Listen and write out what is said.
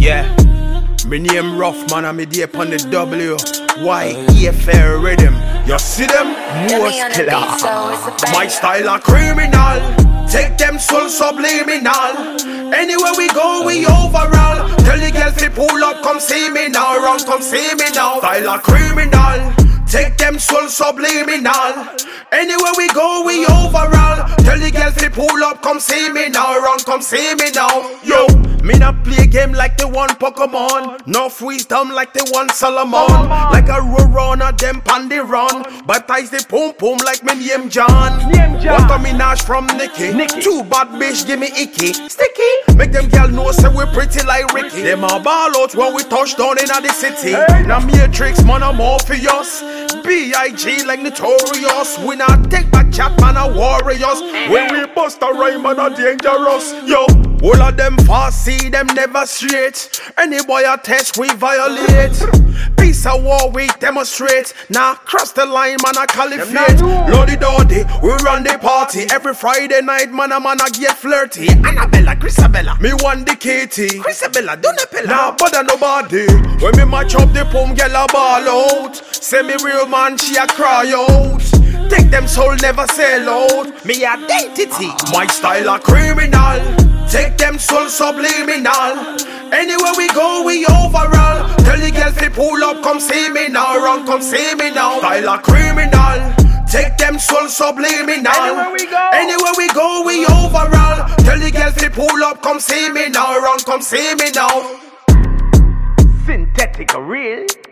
Yeah, me name rough man and me dey upon the W. Why EFL rhythm? You see them? Most killer. My style a criminal. Take them soul subliminal. Anywhere we go, we overall. Tell the girls to pull up, come see me now. Run, come see me now. Style a criminal. Take them soul subliminal. Anywhere we go, we overall. Tell the girls to pull up, come see me now. Run, come see me now. Yo, me not play game like the one Pokemon. No freeze down like the one Solomon. Like a run of them pan the run. Baptize the pum pum like me name John. Want a Minaj from Nicki. Too bad bitch give me icky. Sticky. Make them girl know say we pretty like Ricky. Them a ball out when we touch down in the city. Now Matrix man I'm Morpheus. B.I.G. like Notorious. We not take back chat man a warriors. When we bust a rhyme man a dangerous. Yo, all of them fast, see them never straight. Any boy a test we violate. Peace of war we demonstrate. Now cross the line man a caliphate. Lordy Doddy, we run the party. Every Friday night man a get flirty. Annabella, Chrisabella, me want the Katie. Chrisabella, don't appeal. Nah bother nobody. When me match up the pum girl a ball out. Say me real man she a cry out. Take them soul never sell out. Me identity, my style a criminal. Take them soul subliminal. Anywhere we go, we overall. Tell the girls to pull up, come see me now. Run, come see me now. Style a criminal. Take them soul subliminal. Anywhere we go, we overall. Tell the girls to pull up, come see me now. Run, come see me now. Synthetic real.